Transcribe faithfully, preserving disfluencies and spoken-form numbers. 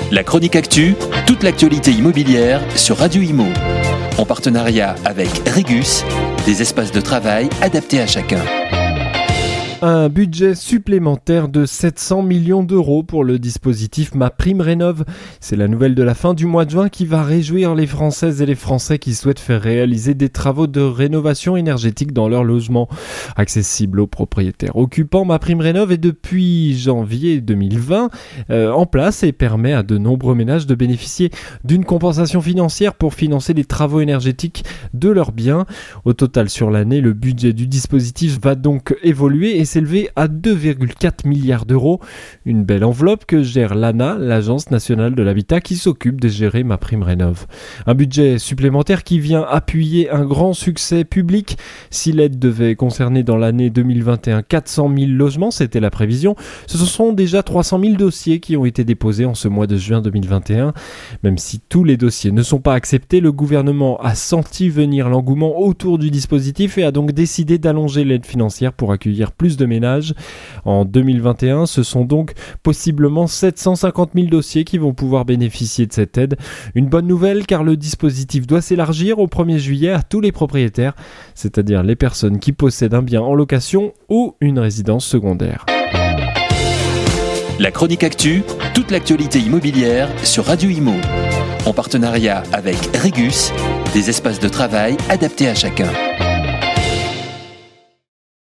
La chronique actu, toute l'actualité immobilière sur Radio Imo. En partenariat avec Regus, des espaces de travail adaptés à chacun. Un budget supplémentaire de sept cents millions d'euros pour le dispositif MaPrimeRénov'. C'est la nouvelle de la fin du mois de juin qui va réjouir les Françaises et les Français qui souhaitent faire réaliser des travaux de rénovation énergétique dans leur logement. Accessible aux propriétaires occupants, MaPrimeRénov' est depuis janvier deux mille vingt euh, en place et permet à de nombreux ménages de bénéficier d'une compensation financière pour financer les travaux énergétiques de leurs biens. Au total sur l'année, le budget du dispositif va donc évoluer et s'élever à deux virgule quatre milliards d'euros. Une belle enveloppe que gère l'A N A, l'Agence nationale de l'habitat, qui s'occupe de gérer MaPrimeRénov'. Un budget supplémentaire qui vient appuyer un grand succès public. Si l'aide devait concerner dans l'année deux mille vingt et un quatre cent mille logements, c'était la prévision, ce sont déjà trois cent mille dossiers qui ont été déposés en ce mois de juin deux mille vingt et un. Même si tous les dossiers ne sont pas acceptés, le gouvernement a senti venir l'engouement autour du dispositif et a donc décidé d'allonger l'aide financière pour accueillir plus de de ménages. En deux mille vingt et un, ce sont donc possiblement sept cent cinquante mille dossiers qui vont pouvoir bénéficier de cette aide. Une bonne nouvelle car le dispositif doit s'élargir au premier juillet à tous les propriétaires, c'est-à-dire les personnes qui possèdent un bien en location ou une résidence secondaire. La chronique actu, toute l'actualité immobilière sur Radio Imo. En partenariat avec Regus, des espaces de travail adaptés à chacun.